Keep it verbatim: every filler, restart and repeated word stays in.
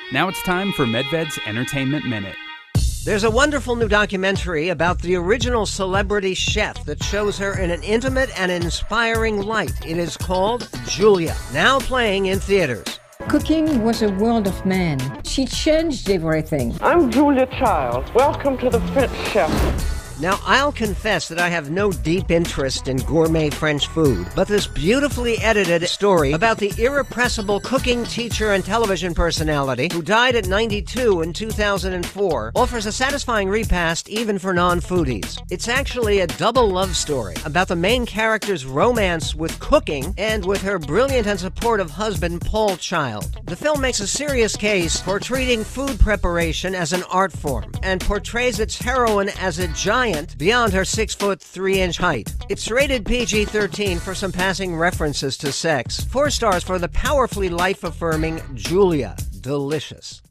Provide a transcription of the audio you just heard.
Now it's time for Medved's Entertainment Minute. There's a wonderful new documentary about the original celebrity chef that shows her in an intimate and inspiring light. It is called Julia, now playing in theaters. Cooking was a world of man. She changed everything. I'm Julia Child. Welcome to the French Chef. Now, I'll confess that I have no deep interest in gourmet French food, but this beautifully edited story about the irrepressible cooking teacher and television personality who died at ninety-two in two thousand four offers a satisfying repast even for non-foodies. It's actually a double love story about the main character's romance with cooking and with her brilliant and supportive husband, Paul Child. The film makes a serious case for treating food preparation as an art form and portrays its heroine as a giant beyond her six foot three inch height. It's rated P G thirteen for some passing references to sex. Four stars for the powerfully life-affirming Julia. Delicious.